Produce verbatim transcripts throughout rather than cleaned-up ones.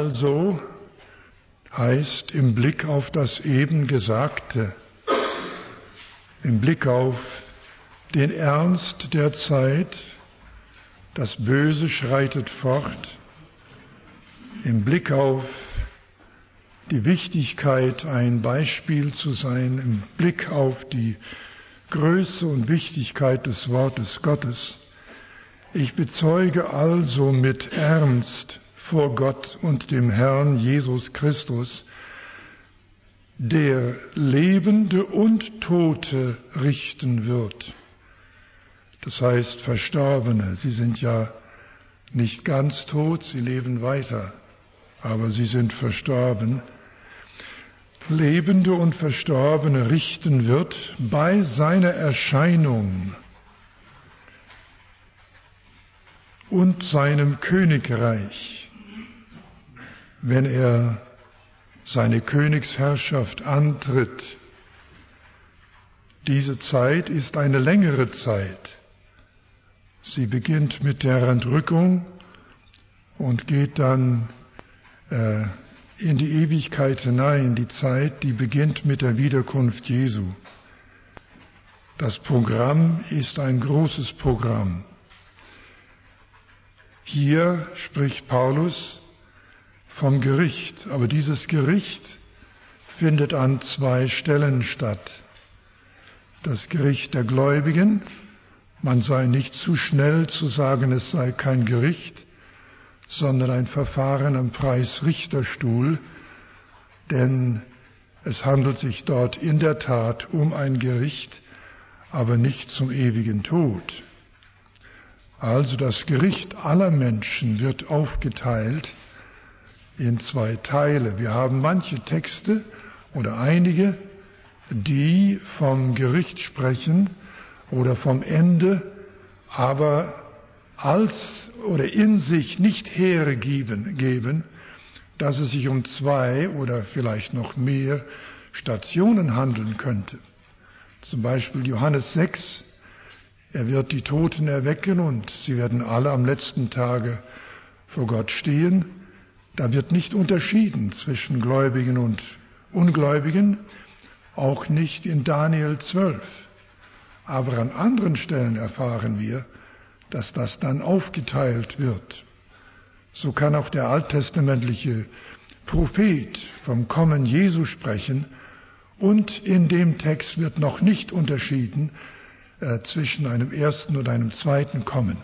Also heißt im Blick auf das eben Gesagte, im Blick auf den Ernst der Zeit, das Böse schreitet fort, im Blick auf die Wichtigkeit, ein Beispiel zu sein, im Blick auf die Größe und Wichtigkeit des Wortes Gottes. Ich bezeuge also mit Ernst vor Gott und dem Herrn Jesus Christus, der Lebende und Tote richten wird. Das heißt Verstorbene, sie sind ja nicht ganz tot, sie leben weiter, aber sie sind verstorben. Lebende und Verstorbene richten wird bei seiner Erscheinung und seinem Königreich, wenn er seine Königsherrschaft antritt. Diese Zeit ist eine längere Zeit. Sie beginnt mit der Entrückung und geht dann äh, in die Ewigkeit hinein. Die Zeit, die beginnt mit der Wiederkunft Jesu. Das Programm ist ein großes Programm. Hier spricht Paulus vom Gericht, aber dieses Gericht findet an zwei Stellen statt. Das Gericht der Gläubigen, man sei nicht zu schnell zu sagen, es sei kein Gericht, sondern ein Verfahren am Preisrichterstuhl, denn es handelt sich dort in der Tat um ein Gericht, aber nicht zum ewigen Tod. Also das Gericht aller Menschen wird aufgeteilt in zwei Teile. Wir haben manche Texte oder einige, die vom Gericht sprechen oder vom Ende, aber als oder in sich nicht hergeben, geben, dass es sich um zwei oder vielleicht noch mehr Stationen handeln könnte. Zum Beispiel Johannes sechs, er wird die Toten erwecken und sie werden alle am letzten Tage vor Gott stehen. Da wird nicht unterschieden zwischen Gläubigen und Ungläubigen, auch nicht in Daniel zwölf. Aber an anderen Stellen erfahren wir, dass das dann aufgeteilt wird. So kann auch der alttestamentliche Prophet vom Kommen Jesu sprechen und in dem Text wird noch nicht unterschieden äh, zwischen einem ersten und einem zweiten Kommen.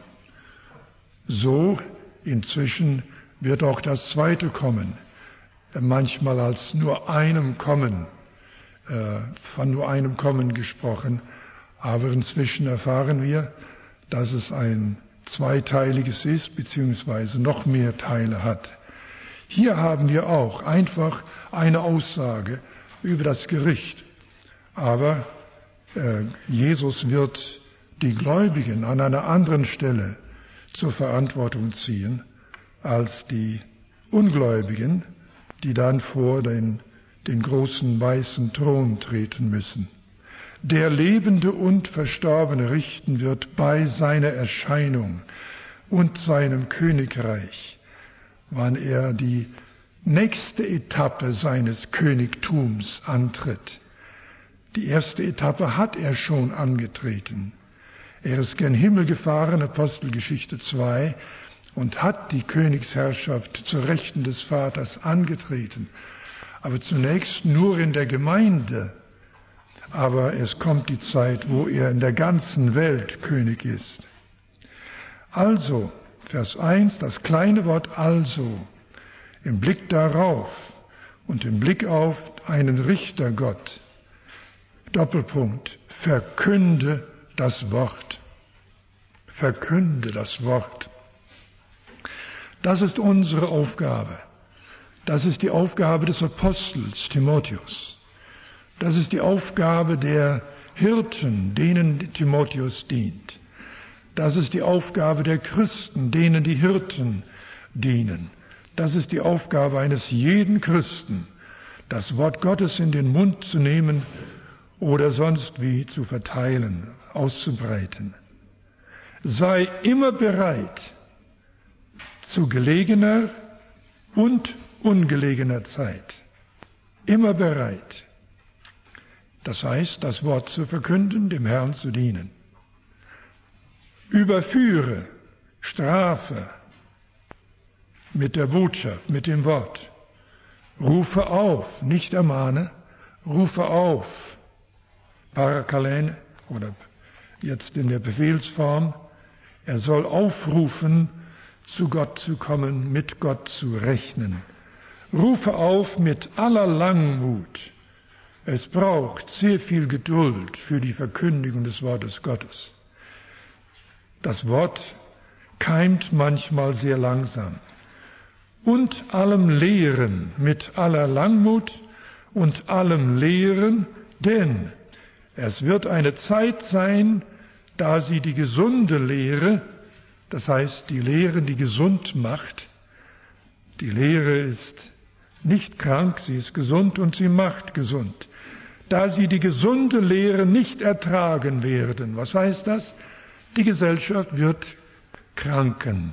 So inzwischen wird auch das zweite Kommen äh, manchmal als nur einem Kommen, äh, von nur einem Kommen gesprochen, aber inzwischen erfahren wir, dass es ein zweiteiliges ist, beziehungsweise noch mehr Teile hat. Hier haben wir auch einfach eine Aussage über das Gericht. Aber äh, Jesus wird die Gläubigen an einer anderen Stelle zur Verantwortung ziehen als die Ungläubigen, die dann vor den, den großen weißen Thron treten müssen. Der Lebende und Verstorbene richten wird bei seiner Erscheinung und seinem Königreich, wann er die nächste Etappe seines Königtums antritt. Die erste Etappe hat er schon angetreten. Er ist gen Himmel gefahren, Apostelgeschichte zwei, und hat die Königsherrschaft zur Rechten des Vaters angetreten. Aber zunächst nur in der Gemeinde. Aber es kommt die Zeit, wo er in der ganzen Welt König ist. Also, Vers eins, das kleine Wort also, im Blick darauf und im Blick auf einen Richtergott, Doppelpunkt, verkünde das Wort. Verkünde das Wort. Das ist unsere Aufgabe. Das ist die Aufgabe des Apostels Timotheus. Das ist die Aufgabe der Hirten, denen Timotheus dient. Das ist die Aufgabe der Christen, denen die Hirten dienen. Das ist die Aufgabe eines jeden Christen, das Wort Gottes in den Mund zu nehmen oder sonst wie zu verteilen, auszubreiten. Sei immer bereit, zu gelegener und ungelegener Zeit. Immer bereit. Das heißt, das Wort zu verkünden, dem Herrn zu dienen. Überführe, strafe mit der Botschaft, mit dem Wort. Rufe auf, nicht ermahne, rufe auf. Parakalene oder jetzt in der Befehlsform. Er soll aufrufen, zu Gott zu kommen, mit Gott zu rechnen. Rufe auf mit aller Langmut. Es braucht sehr viel Geduld für die Verkündigung des Wortes Gottes. Das Wort keimt manchmal sehr langsam. Und allem Lehren, mit aller Langmut und allem Lehren, denn es wird eine Zeit sein, da sie die gesunde Lehre, das heißt die Lehre, die gesund macht, die Lehre ist nicht krank, sie ist gesund und sie macht gesund, da sie die gesunde Lehre nicht ertragen werden. Was heißt das? Die Gesellschaft wird kranken,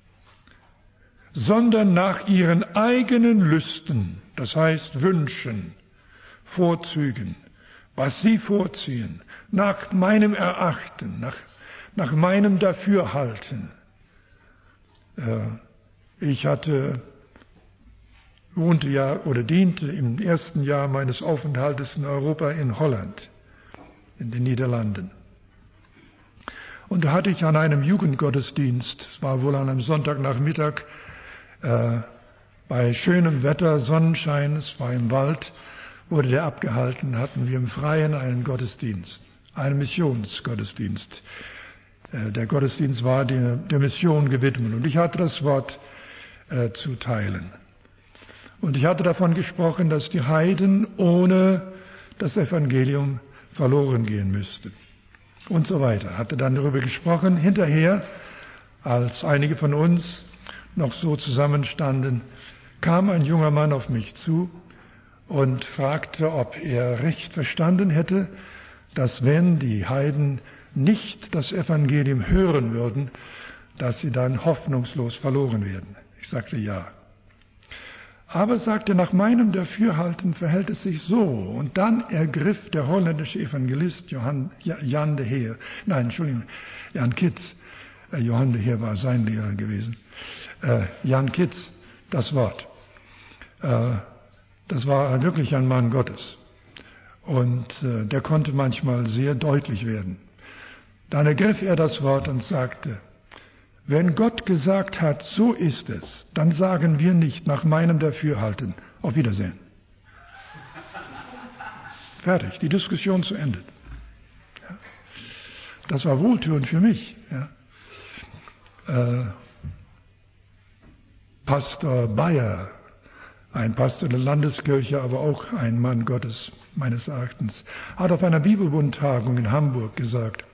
sondern nach ihren eigenen Lüsten, das heißt Wünschen, Vorzügen, was sie vorziehen, nach meinem Erachten, nach, nach meinem Dafürhalten. Äh, ich hatte, wohnte ja oder diente im ersten Jahr meines Aufenthaltes in Europa in Holland, in den Niederlanden. Und da hatte ich an einem Jugendgottesdienst, es war wohl an einem Sonntagnachmittag, äh, bei schönem Wetter, Sonnenschein, es war im Wald, wurde der abgehalten, hatten wir im Freien einen Gottesdienst, einen Missionsgottesdienst. Äh, der Gottesdienst war der, der Mission gewidmet und ich hatte das Wort äh, zu teilen. Und ich hatte davon gesprochen, dass die Heiden ohne das Evangelium verloren gehen müssten. Und so weiter. Hatte dann darüber gesprochen. Hinterher, als einige von uns noch so zusammenstanden, kam ein junger Mann auf mich zu und fragte, ob er recht verstanden hätte, dass wenn die Heiden nicht das Evangelium hören würden, dass sie dann hoffnungslos verloren werden. Ich sagte ja. Aber, sagte, nach meinem Dafürhalten verhält es sich so. Und dann ergriff der holländische Evangelist Johann, Jan de Heer, nein, Entschuldigung, Jan Kitz, äh, Johann de Heer war sein Lehrer gewesen, äh, Jan Kitz, das Wort. Äh, das war wirklich ein Mann Gottes. Und äh, der konnte manchmal sehr deutlich werden. Dann ergriff er das Wort und sagte, wenn Gott gesagt hat, so ist es, dann sagen wir nicht nach meinem Dafürhalten, auf Wiedersehen. Fertig, die Diskussion zu Ende. Ja. Das war wohltuend für mich. Ja. Äh, Pastor Bayer, ein Pastor der Landeskirche, aber auch ein Mann Gottes, meines Erachtens, hat auf einer Bibelbundtagung in Hamburg gesagt,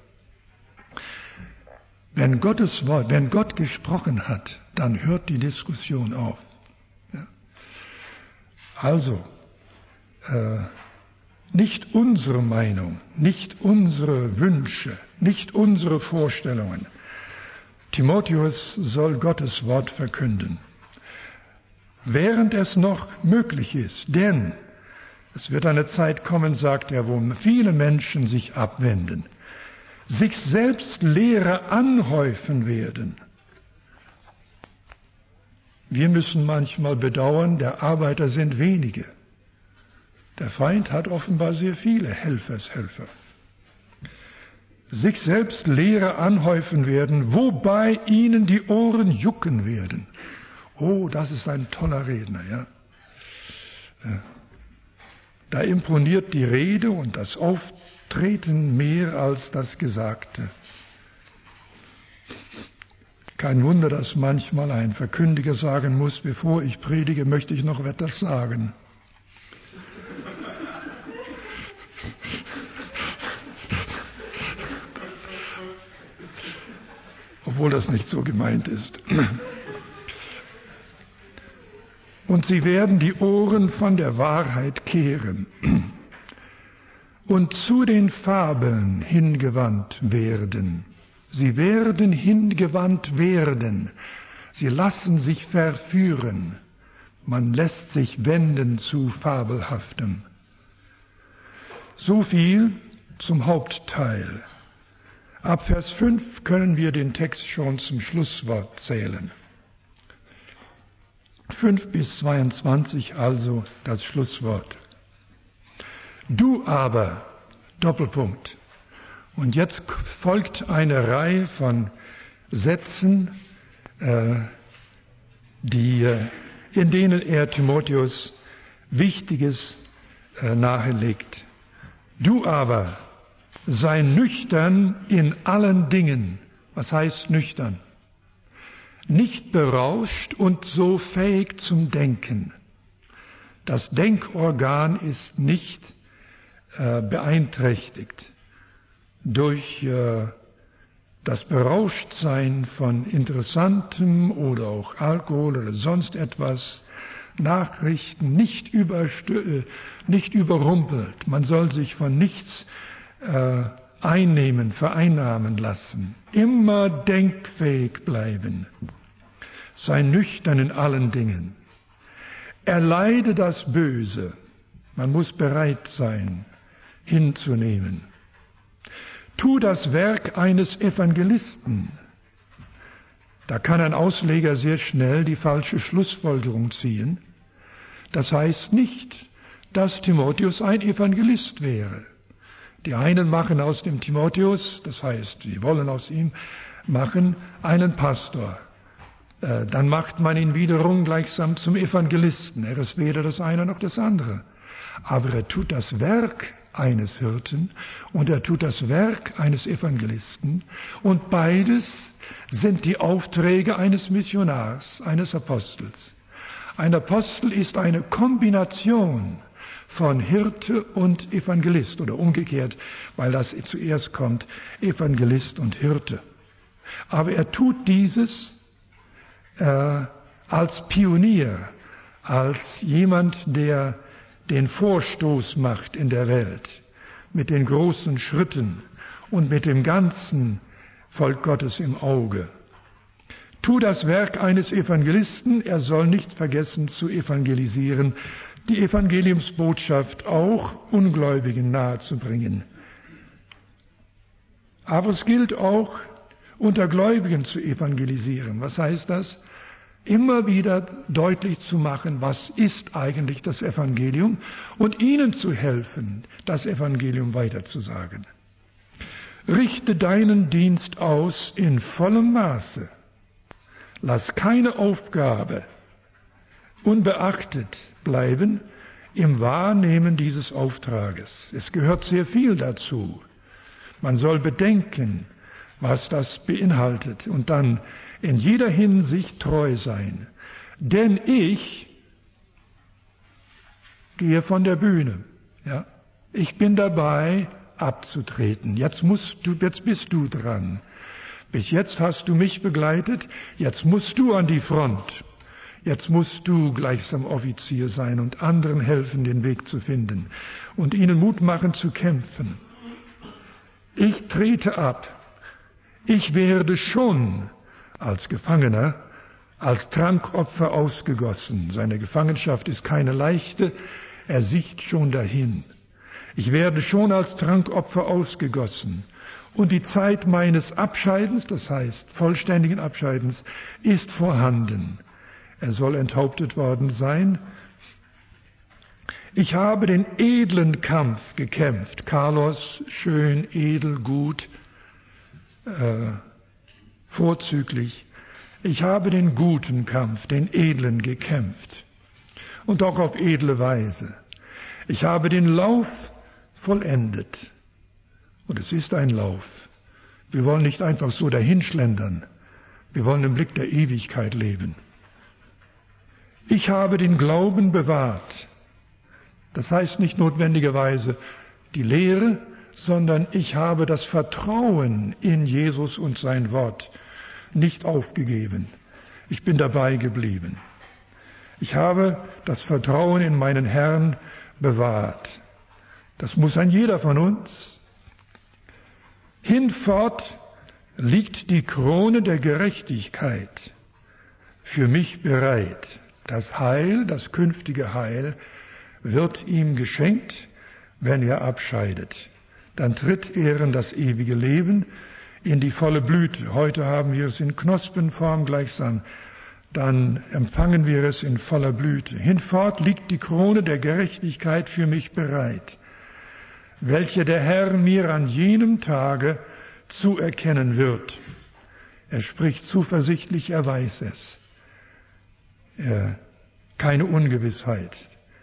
wenn Gottes Wort, wenn Gott gesprochen hat, dann hört die Diskussion auf. Ja. Also, äh, nicht unsere Meinung, nicht unsere Wünsche, nicht unsere Vorstellungen. Timotheus soll Gottes Wort verkünden, während es noch möglich ist. Denn es wird eine Zeit kommen, sagt er, wo viele Menschen sich abwenden, sich selbst Lehrer anhäufen werden. Wir müssen manchmal bedauern, der Arbeiter sind wenige. Der Feind hat offenbar sehr viele Helfershelfer. Sich selbst Lehrer anhäufen werden, wobei ihnen die Ohren jucken werden. Oh, das ist ein toller Redner, ja. Da imponiert die Rede und das Auftreten mehr als das Gesagte. Kein Wunder, dass manchmal ein Verkündiger sagen muss, bevor ich predige, möchte ich noch etwas sagen. Obwohl das nicht so gemeint ist. Und sie werden die Ohren von der Wahrheit kehren und zu den Fabeln hingewandt werden. Sie werden hingewandt werden. Sie lassen sich verführen. Man lässt sich wenden zu Fabelhaftem. So viel zum Hauptteil. Ab Vers fünf können wir den Text schon zum Schlusswort zählen. fünf bis zweiundzwanzig also das Schlusswort. Du aber, Doppelpunkt. Und jetzt folgt eine Reihe von Sätzen, äh, die, äh, in denen er Timotheus Wichtiges äh, nahelegt. Du aber, sei nüchtern in allen Dingen. Was heißt nüchtern? Nicht berauscht und so fähig zum Denken. Das Denkorgan ist nicht äh, beeinträchtigt durch äh, das Berauschtsein von Interessantem oder auch Alkohol oder sonst etwas, Nachrichten, nicht, überstö- nicht überrumpelt. Man soll sich von nichts äh, einnehmen, vereinnahmen lassen. Immer denkfähig bleiben. Sei nüchtern in allen Dingen. Erleide das Böse. Man muss bereit sein, hinzunehmen. Tu das Werk eines Evangelisten. Da kann ein Ausleger sehr schnell die falsche Schlussfolgerung ziehen. Das heißt nicht, dass Timotheus ein Evangelist wäre. Die einen machen aus dem Timotheus, das heißt, sie wollen aus ihm machen, einen Pastor. Äh, dann macht man ihn wiederum gleichsam zum Evangelisten. Er ist weder das eine noch das andere. Aber er tut das Werk eines Hirten und er tut das Werk eines Evangelisten. Und beides sind die Aufträge eines Missionars, eines Apostels. Ein Apostel ist eine Kombination von Hirte und Evangelist oder umgekehrt, weil das zuerst kommt, Evangelist und Hirte. Aber er tut dieses äh, als Pionier, als jemand, der den Vorstoß macht in der Welt, mit den großen Schritten und mit dem ganzen Volk Gottes im Auge. Tu das Werk eines Evangelisten, er soll nicht vergessen zu evangelisieren, die Evangeliumsbotschaft auch Ungläubigen nahezubringen. Aber es gilt auch, unter Gläubigen zu evangelisieren. Was heißt das? Immer wieder deutlich zu machen, was ist eigentlich das Evangelium und ihnen zu helfen, das Evangelium weiterzusagen. Richte deinen Dienst aus in vollem Maße. Lass keine Aufgabe unbeachtet bleiben im Wahrnehmen dieses Auftrages. Es gehört sehr viel dazu. Man soll bedenken, was das beinhaltet und dann in jeder Hinsicht treu sein. Denn ich gehe von der Bühne. Ja? Ich bin dabei, abzutreten. Jetzt musst du, jetzt bist du dran. Bis jetzt hast du mich begleitet, jetzt musst du an die Front. Jetzt musst du gleichsam Offizier sein und anderen helfen, den Weg zu finden und ihnen Mut machen zu kämpfen. Ich trete ab. Ich werde schon als Gefangener, als Trankopfer ausgegossen. Seine Gefangenschaft ist keine leichte, er sieht schon dahin. Ich werde schon als Trankopfer ausgegossen. Und die Zeit meines Abscheidens, das heißt vollständigen Abscheidens, ist vorhanden. Er soll enthauptet worden sein. Ich habe den edlen Kampf gekämpft. Carlos, schön, edel, gut, äh, vorzüglich. Ich habe den guten Kampf, den edlen gekämpft. Und auch auf edle Weise. Ich habe den Lauf vollendet. Und es ist ein Lauf. Wir wollen nicht einfach so dahinschlendern. Wir wollen im Blick der Ewigkeit leben. Ich habe den Glauben bewahrt. Das heißt nicht notwendigerweise die Lehre, sondern ich habe das Vertrauen in Jesus und sein Wort nicht aufgegeben. Ich bin dabei geblieben. Ich habe das Vertrauen in meinen Herrn bewahrt. Das muss ein jeder von uns. Hinfort liegt die Krone der Gerechtigkeit für mich bereit. Das Heil, das künftige Heil, wird ihm geschenkt, wenn er abscheidet. Dann tritt er in das ewige Leben, in die volle Blüte. Heute haben wir es in Knospenform gleichsam. Dann empfangen wir es in voller Blüte. Hinfort liegt die Krone der Gerechtigkeit für mich bereit, welche der Herr mir an jenem Tage zuerkennen wird. Er spricht zuversichtlich, er weiß es. Er, keine Ungewissheit.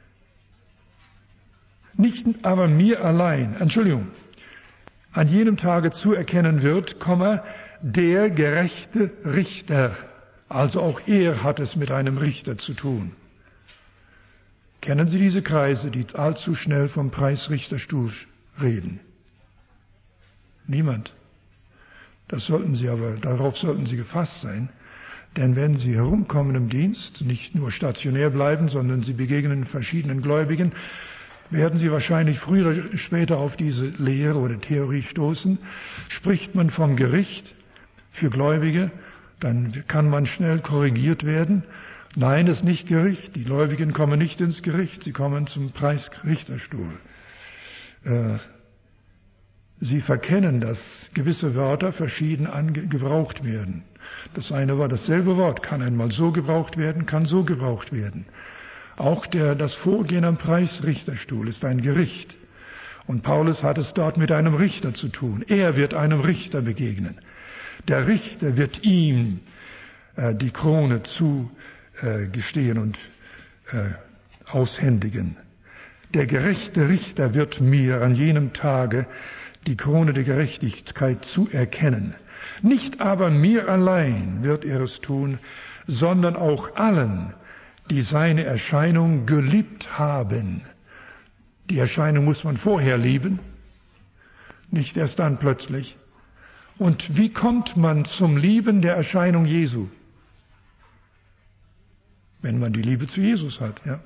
Nicht aber mir allein, Entschuldigung, an jenem Tage zuerkennen wird, Komma, der gerechte Richter. Also auch er hat es mit einem Richter zu tun. Kennen Sie diese Kreise, die allzu schnell vom Preisrichterstuhl reden? Niemand. Das sollten Sie aber, darauf sollten Sie gefasst sein. Denn wenn Sie herumkommen im Dienst, nicht nur stationär bleiben, sondern Sie begegnen verschiedenen Gläubigen, werden Sie wahrscheinlich früher oder später auf diese Lehre oder Theorie stoßen. Spricht man vom Gericht für Gläubige, dann kann man schnell korrigiert werden. Nein, es ist nicht Gericht. Die Gläubigen kommen nicht ins Gericht, sie kommen zum Preisrichterstuhl. Äh, sie verkennen, dass gewisse Wörter verschieden ange- gebraucht werden. Das eine Wort, dasselbe Wort kann einmal so gebraucht werden, kann so gebraucht werden. Auch der, das Vorgehen am Preisrichterstuhl ist ein Gericht. Und Paulus hat es dort mit einem Richter zu tun. Er wird einem Richter begegnen. Der Richter wird ihm äh, die Krone zugestehen äh, und äh, aushändigen. Der gerechte Richter wird mir an jenem Tage die Krone der Gerechtigkeit zuerkennen. Nicht aber mir allein wird er es tun, sondern auch allen, die seine Erscheinung geliebt haben. Die Erscheinung muss man vorher lieben, nicht erst dann plötzlich. Und wie kommt man zum Lieben der Erscheinung Jesu? Wenn man die Liebe zu Jesus hat, ja.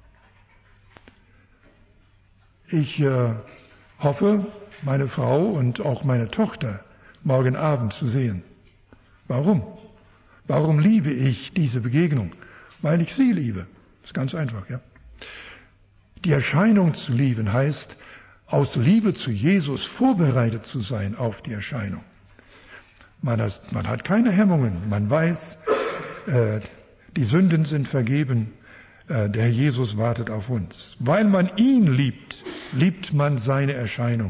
Ich äh, hoffe, meine Frau und auch meine Tochter morgen Abend zu sehen. Warum? Warum liebe ich diese Begegnung? Weil ich sie liebe. Das ist ganz einfach, ja. Die Erscheinung zu lieben heißt, aus Liebe zu Jesus vorbereitet zu sein auf die Erscheinung. Man hat, man hat keine Hemmungen. Man weiß, äh, die Sünden sind vergeben. Äh, der Herr Jesus wartet auf uns. Weil man ihn liebt, liebt man seine Erscheinung.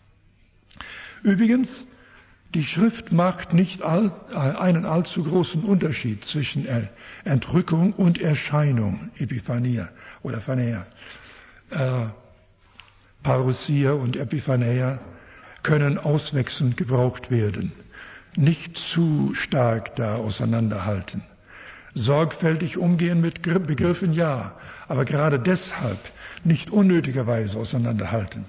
Übrigens, die Schrift macht nicht all, einen allzu großen Unterschied zwischen Entrückung und Erscheinung, Epiphania oder Phaneia. Äh, Parousia und Epiphaneia können auswechselnd gebraucht werden. Nicht zu stark da auseinanderhalten. Sorgfältig umgehen mit Begriffen, ja, aber gerade deshalb nicht unnötigerweise auseinanderhalten.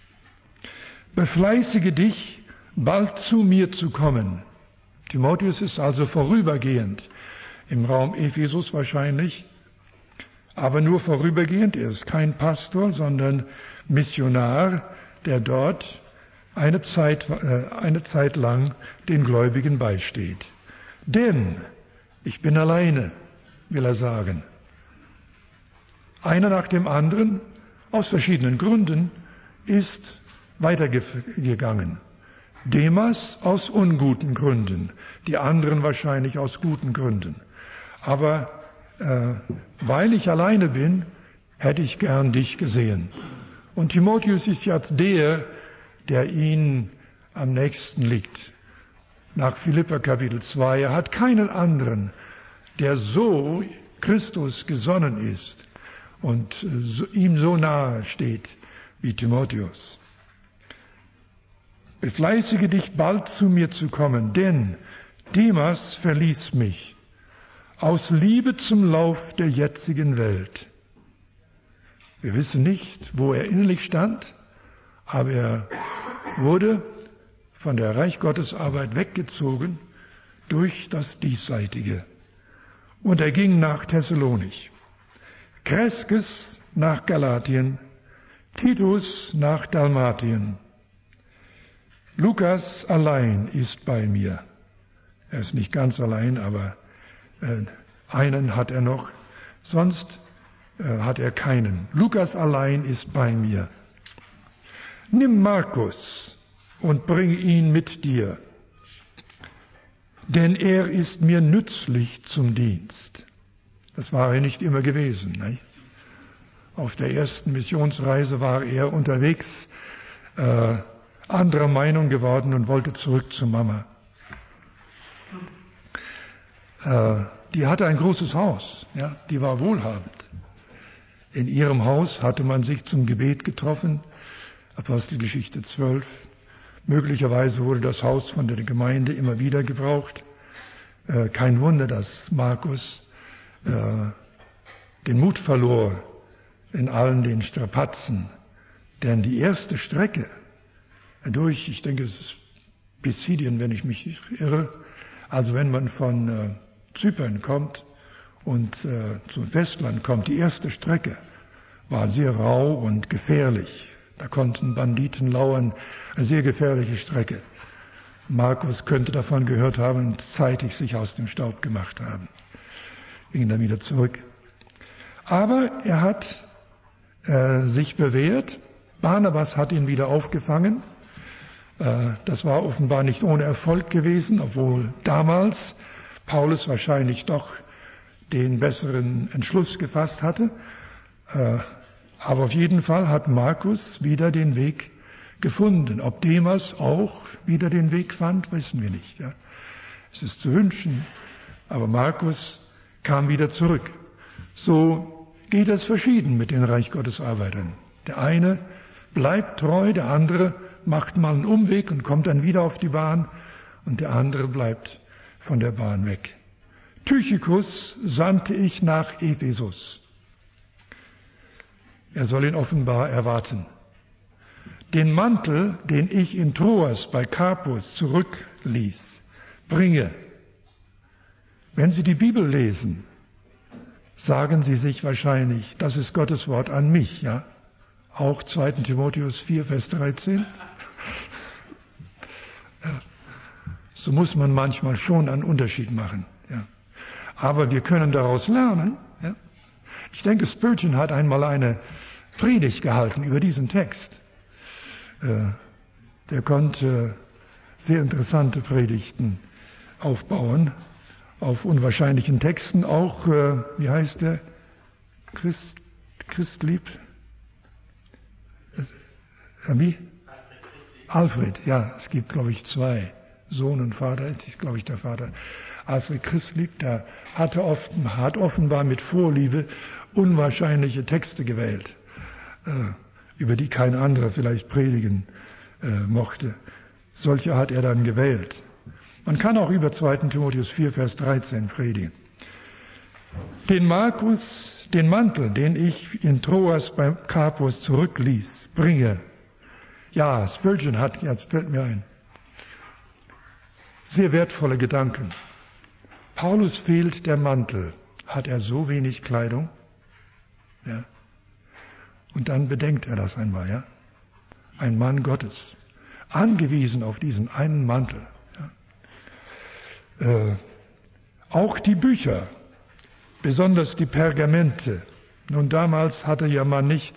Befleißige dich, bald zu mir zu kommen. Timotheus ist also vorübergehend im Raum Ephesus wahrscheinlich, aber nur vorübergehend. Er ist kein Pastor, sondern Missionar, der dort eine Zeit, äh, eine Zeit lang den Gläubigen beisteht. Denn ich bin alleine, will er sagen. Einer nach dem anderen, aus verschiedenen Gründen, ist weitergegangen. Demas aus unguten Gründen, die anderen wahrscheinlich aus guten Gründen. Aber äh, weil ich alleine bin, hätte ich gern dich gesehen. Und Timotheus ist jetzt der, der ihn am nächsten liegt. Nach Philipper Kapitel zwei. Er hat keinen anderen, der so Christus gesonnen ist und so, ihm so nahe steht wie Timotheus. Befleißige dich, bald zu mir zu kommen, denn Demas verließ mich aus Liebe zum Lauf der jetzigen Welt. Wir wissen nicht, wo er innerlich stand, aber er wurde von der Reich Gottes Arbeit weggezogen durch das Diesseitige. Und er ging nach Thessalonich, Kreskes nach Galatien, Titus nach Dalmatien. Lukas allein ist bei mir. Er ist nicht ganz allein, aber äh, einen hat er noch, Sonst äh, hat er keinen. Lukas allein ist bei mir. Nimm Markus und bring ihn mit dir, denn er ist mir nützlich zum Dienst. Das war er nicht immer gewesen. Ne? Auf der ersten Missionsreise war er unterwegs, äh, anderer Meinung geworden und wollte zurück zu Mama. Äh, die hatte ein großes Haus, ja, die war wohlhabend. In ihrem Haus hatte man sich zum Gebet getroffen, Apostelgeschichte zwölf. Möglicherweise wurde das Haus von der Gemeinde immer wieder gebraucht. Äh, kein Wunder, dass Markus äh, den Mut verlor in allen den Strapazen. Denn die erste Strecke durch, ich denke, es ist Pisidien, wenn ich mich nicht irre, also wenn man von äh, Zypern kommt und äh, zum Festland kommt, die erste Strecke war sehr rau und gefährlich. Da konnten Banditen lauern, eine sehr gefährliche Strecke. Markus könnte davon gehört haben und zeitig sich aus dem Staub gemacht haben. Ging dann wieder zurück. Aber er hat äh, sich bewährt. Barnabas hat ihn wieder aufgefangen. Äh, das war offenbar nicht ohne Erfolg gewesen, obwohl damals Paulus wahrscheinlich doch den besseren Entschluss gefasst hatte. Äh, aber auf jeden Fall hat Markus wieder den Weg gefunden. Ob Demas auch wieder den Weg fand, wissen wir nicht. Ja. Es ist zu wünschen, aber Markus kam wieder zurück. So geht es verschieden mit den Reich Gottes Arbeitern. Der eine bleibt treu, der andere macht mal einen Umweg und kommt dann wieder auf die Bahn und der andere bleibt von der Bahn weg. Tychikus sandte ich nach Ephesus. Er soll ihn offenbar erwarten. Den Mantel, den ich in Troas bei Karpus zurückließ, bringe. Wenn Sie die Bibel lesen, sagen Sie sich wahrscheinlich, das ist Gottes Wort an mich, ja? Auch zweiter Timotheus vier, Vers dreizehn. Ja. So muss man manchmal schon einen Unterschied machen, ja. Aber wir können daraus lernen, ja. Ich denke, Spurgeon hat einmal eine Predigt gehalten über diesen Text. Äh, der konnte sehr interessante Predigten aufbauen, auf unwahrscheinlichen Texten, auch, äh, wie heißt der? Christ, Christlieb? Äh, wie? Alfred, ja, es gibt, glaube ich, zwei. Sohn und Vater, es ist, glaube ich, der Vater. Alfred Christlieb, der hatte oft, hat offenbar mit Vorliebe unwahrscheinliche Texte gewählt, äh, über die kein anderer vielleicht predigen äh, mochte. Solche hat er dann gewählt. Man kann auch über zweiter Timotheus vier, Vers dreizehn predigen. Den Markus, den Mantel, den ich in Troas bei Karpus zurückließ, bringe. Ja, Spurgeon hat, jetzt fällt mir ein, sehr wertvolle Gedanken. Paulus fehlt der Mantel. Hat er so wenig Kleidung? Ja. Und dann bedenkt er das einmal, ja. Ein Mann Gottes, angewiesen auf diesen einen Mantel. Ja. Äh, auch die Bücher, besonders die Pergamente. Nun, damals hatte ja man nicht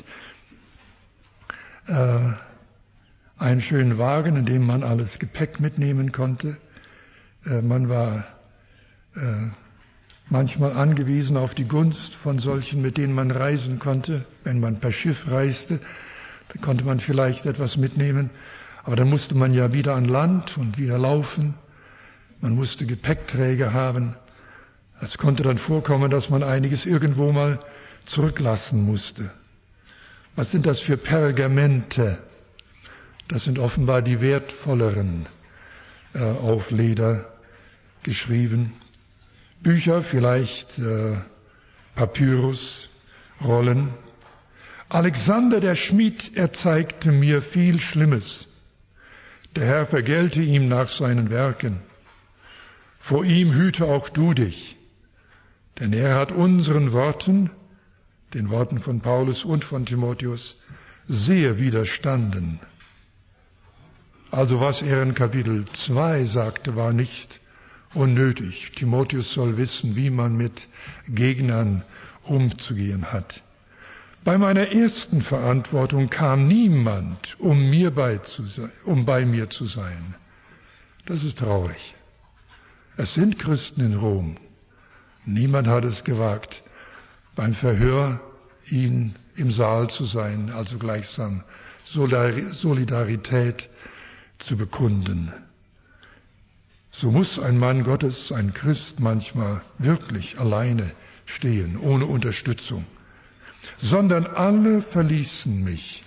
äh, einen schönen Wagen, in dem man alles Gepäck mitnehmen konnte. Äh, man war äh, manchmal angewiesen auf die Gunst von solchen, mit denen man reisen konnte. Wenn man per Schiff reiste, dann konnte man vielleicht etwas mitnehmen. Aber dann musste man ja wieder an Land und wieder laufen. Man musste Gepäckträger haben. Es konnte dann vorkommen, dass man einiges irgendwo mal zurücklassen musste. Was sind das für Pergamente? Das sind offenbar die wertvolleren, äh, auf Leder geschrieben. Bücher, vielleicht äh, Papyrus, Rollen. Alexander der Schmied erzeigte mir viel Schlimmes. Der Herr vergelte ihm nach seinen Werken. Vor ihm hüte auch du dich, denn er hat unseren Worten, den Worten von Paulus und von Timotheus, sehr widerstanden. Also was er in Kapitel zwei sagte, war nicht unnötig. Timotheus soll wissen, wie man mit Gegnern umzugehen hat. Bei meiner ersten Verantwortung kam niemand, um, mir bei, zu sein, um bei mir zu sein. Das ist traurig. Es sind Christen in Rom. Niemand hat es gewagt, beim Verhör ihn im Saal zu sein, also gleichsam Solidarität zu bekunden. So muss ein Mann Gottes, ein Christ manchmal wirklich alleine stehen, ohne Unterstützung. Sondern alle verließen mich.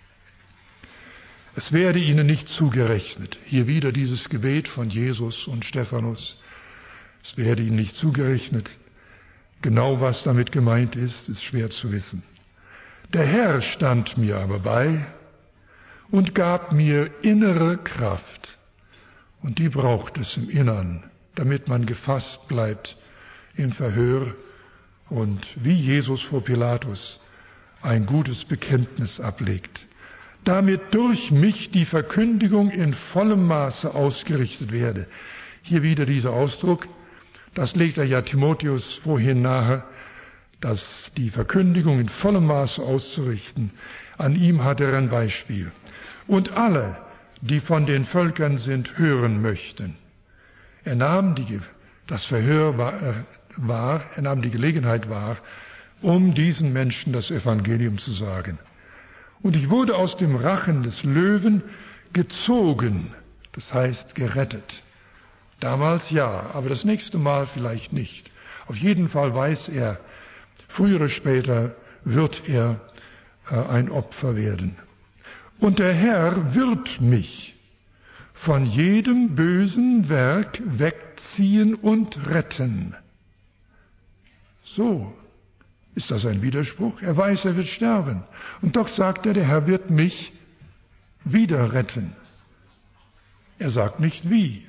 Es werde ihnen nicht zugerechnet. Hier wieder dieses Gebet von Jesus und Stephanus. Es werde ihnen nicht zugerechnet. Genau was damit gemeint ist, ist schwer zu wissen. Der Herr stand mir aber bei und gab mir innere Kraft. Und die braucht es im Innern, damit man gefasst bleibt im Verhör und wie Jesus vor Pilatus ein gutes Bekenntnis ablegt, damit durch mich die Verkündigung in vollem Maße ausgerichtet werde. Hier wieder dieser Ausdruck, das legt er ja Timotheus vorhin nahe, dass die Verkündigung in vollem Maße auszurichten. An ihm hat er ein Beispiel. Und alle, die von den Völkern sind, hören möchten. Er nahm die, das Verhör wahr, er nahm die Gelegenheit wahr, um diesen Menschen das Evangelium zu sagen. Und ich wurde aus dem Rachen des Löwen gezogen, das heißt gerettet. Damals ja, aber das nächste Mal vielleicht nicht. Auf jeden Fall weiß er, früher oder später wird er äh, ein Opfer werden. Und der Herr wird mich von jedem bösen Werk wegziehen und retten. So ist das ein Widerspruch. Er weiß, er wird sterben. Und doch sagt er, der Herr wird mich wieder retten. Er sagt nicht wie.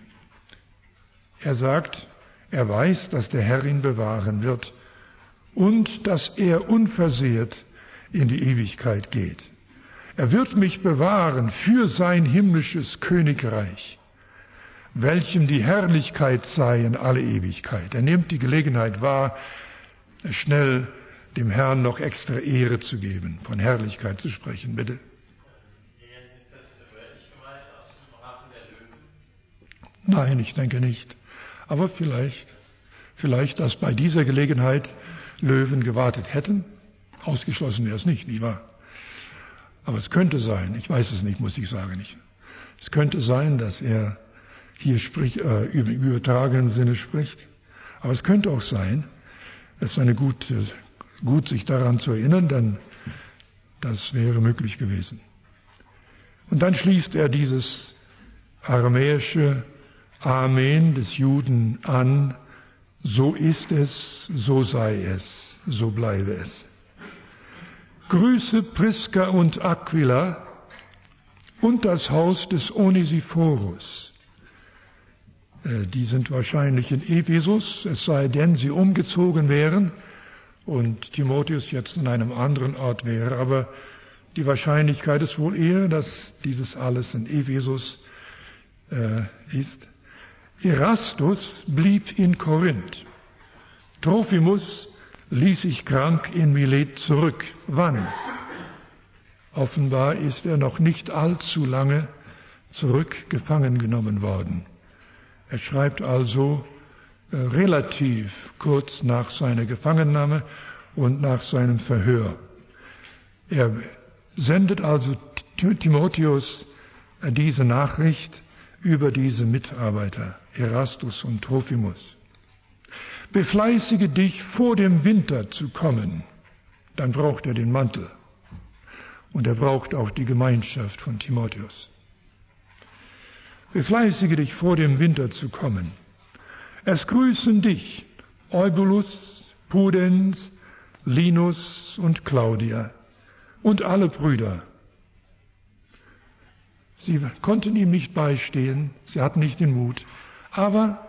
Er sagt, er weiß, dass der Herr ihn bewahren wird und dass er unversehrt in die Ewigkeit geht. Er wird mich bewahren für sein himmlisches Königreich, welchem die Herrlichkeit sei in alle Ewigkeit. Er nimmt die Gelegenheit wahr, schnell dem Herrn noch extra Ehre zu geben, von Herrlichkeit zu sprechen, bitte. Ist das wörtlich gemeint aus dem Rachen der Löwen? Nein, ich denke nicht. Aber vielleicht, vielleicht, dass bei dieser Gelegenheit Löwen gewartet hätten. Ausgeschlossen wäre es nicht, nicht wahr? Aber es könnte sein, ich weiß es nicht, muss ich sagen nicht. Es könnte sein, dass er hier spricht, äh, im übertragenen Sinne spricht. Aber es könnte auch sein, es ist eine gute, gut, sich daran zu erinnern, denn das wäre möglich gewesen. Und dann schließt er dieses aramäische Amen des Juden an, so ist es, so sei es, so bleibe es. Grüße Priska und Aquila und das Haus des Onesiphorus. Die sind wahrscheinlich in Ephesus, es sei denn, sie umgezogen wären und Timotheus jetzt in einem anderen Ort wäre. Aber die Wahrscheinlichkeit ist wohl eher, dass dieses alles in Ephesus äh, ist. Erastus blieb in Korinth. Trophimus ließ sich krank in Milet zurück. Wann? Offenbar ist er noch nicht allzu lange zurück gefangen genommen worden. Er schreibt also äh, relativ kurz nach seiner Gefangennahme und nach seinem Verhör. Er sendet also Timotheus äh, diese Nachricht über diese Mitarbeiter, Erastus und Trophimus. Befleißige dich, vor dem Winter zu kommen. Dann braucht er den Mantel. Und er braucht auch die Gemeinschaft von Timotheus. Befleißige dich, vor dem Winter zu kommen. Es grüßen dich Eubulus, Pudens, Linus und Claudia und alle Brüder. Sie konnten ihm nicht beistehen, sie hatten nicht den Mut, aber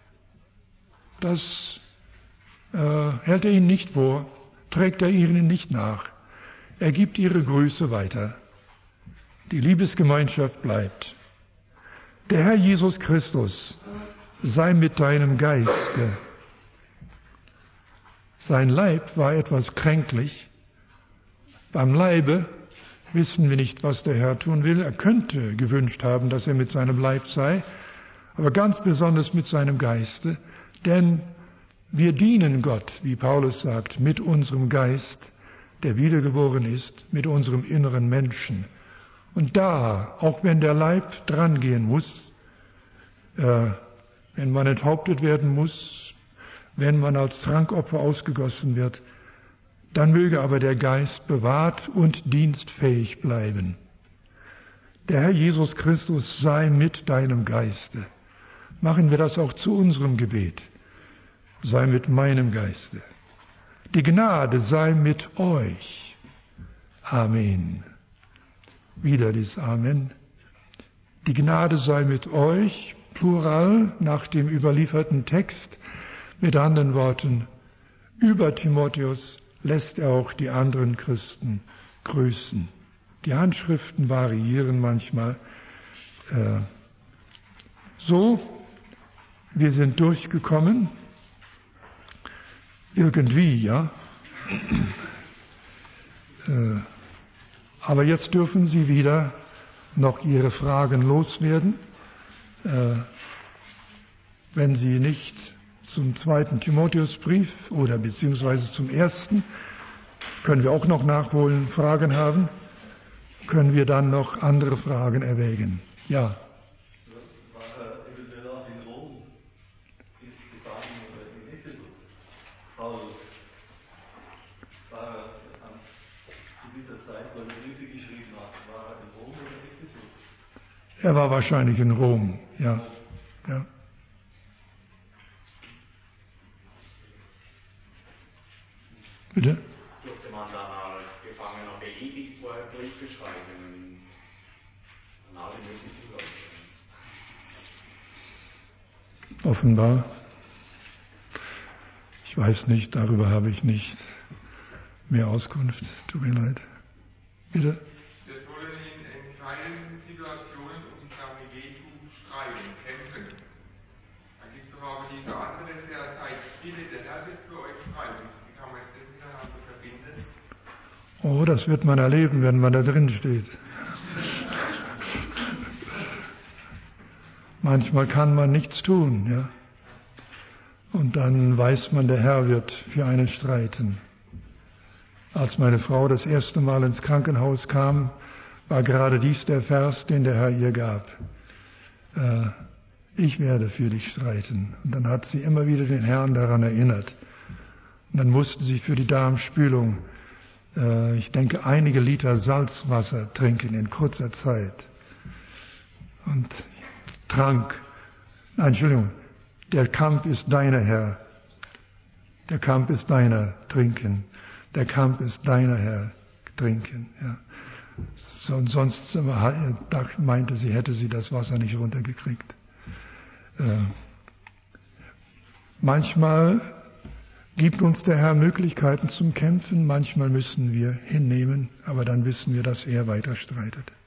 das äh, hält er ihnen nicht vor, trägt er ihnen nicht nach. Er gibt ihre Grüße weiter. Die Liebesgemeinschaft bleibt. Der Herr Jesus Christus sei mit deinem Geiste. Sein Leib war etwas kränklich. Beim Leibe wissen wir nicht, was der Herr tun will. Er könnte gewünscht haben, dass er mit seinem Leib sei, aber ganz besonders mit seinem Geiste, denn wir dienen Gott, wie Paulus sagt, mit unserem Geist, der wiedergeboren ist, mit unserem inneren Menschen. Und da, auch wenn der Leib drangehen muss, äh, wenn man enthauptet werden muss, wenn man als Trankopfer ausgegossen wird, dann möge aber der Geist bewahrt und dienstfähig bleiben. Der Herr Jesus Christus sei mit deinem Geiste. Machen wir das auch zu unserem Gebet. Sei mit meinem Geiste. Die Gnade sei mit euch. Amen. Wieder dieses Amen. Die Gnade sei mit euch, Plural, nach dem überlieferten Text. Mit anderen Worten, über Timotheus lässt er auch die anderen Christen grüßen. Die Handschriften variieren manchmal. Äh, so, wir sind durchgekommen. Irgendwie, ja. äh, aber jetzt dürfen Sie wieder noch Ihre Fragen loswerden. Äh, wenn Sie nicht zum zweiten Timotheusbrief oder beziehungsweise zum ersten, können wir auch noch nachholen, Fragen haben, können wir dann noch andere Fragen erwägen. Ja. War er eventuell auch in Rom gefangen oder in Ephesus? Paulus. War er an, zu dieser Zeit, wo er die Briefe geschrieben hat, war er in Rom oder in Ephesus? Er war wahrscheinlich in Rom, ja. ja. Bitte? Durfte man dann als Gefangener beliebig vorher Briefe schreiben an alle möglichen Leute? Offenbar. Ich weiß nicht, darüber habe ich nicht mehr Auskunft. Tut mir leid. Bitte? Wir sollen in entscheidenden Situationen um seine Jesu streiten, kämpfen. Dann gibt es aber diese andere Vers, seid stille, der Herr wird für euch streiten. Wie kann man das miteinander verbinden? Oh, das wird man erleben, wenn man da drin steht. Manchmal kann man nichts tun, ja. Und dann weiß man, der Herr wird für einen streiten. Als meine Frau das erste Mal ins Krankenhaus kam, war gerade dies der Vers, den der Herr ihr gab. Äh, ich werde für dich streiten. Und dann hat sie immer wieder den Herrn daran erinnert. Und dann musste sie für die Darmspülung, äh, ich denke, einige Liter Salzwasser trinken in kurzer Zeit. Und trank, nein, Entschuldigung, der Kampf ist deiner, Herr. Der Kampf ist deiner, trinken. Der Kampf ist deiner, Herr, trinken. Ja. So, und sonst meinte sie, hätte sie das Wasser nicht runtergekriegt. Äh, manchmal gibt uns der Herr Möglichkeiten zum Kämpfen, manchmal müssen wir hinnehmen, aber dann wissen wir, dass er weiter streitet.